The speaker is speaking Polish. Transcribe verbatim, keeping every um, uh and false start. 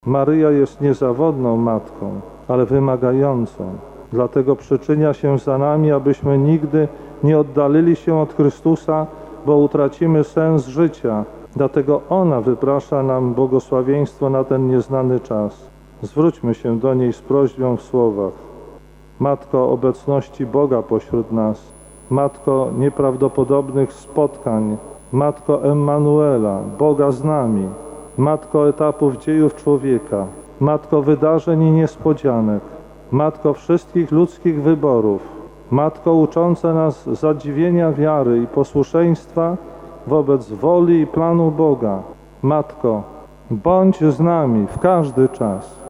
Maryja jest niezawodną matką, ale wymagającą. Dlatego przyczynia się za nami, abyśmy nigdy nie oddalili się od Chrystusa, bo utracimy sens życia. Dlatego ona wyprasza nam błogosławieństwo na ten nieznany czas. Zwróćmy się do niej z prośbą w słowach. Matko obecności Boga pośród nas, Matko nieprawdopodobnych spotkań, Matko Emmanuela, Boga z nami, Matko etapów dziejów człowieka, Matko wydarzeń i niespodzianek, Matko wszystkich ludzkich wyborów, Matko ucząca nas zadziwienia wiary i posłuszeństwa wobec woli i planu Boga. Matko, bądź z nami w każdy czas.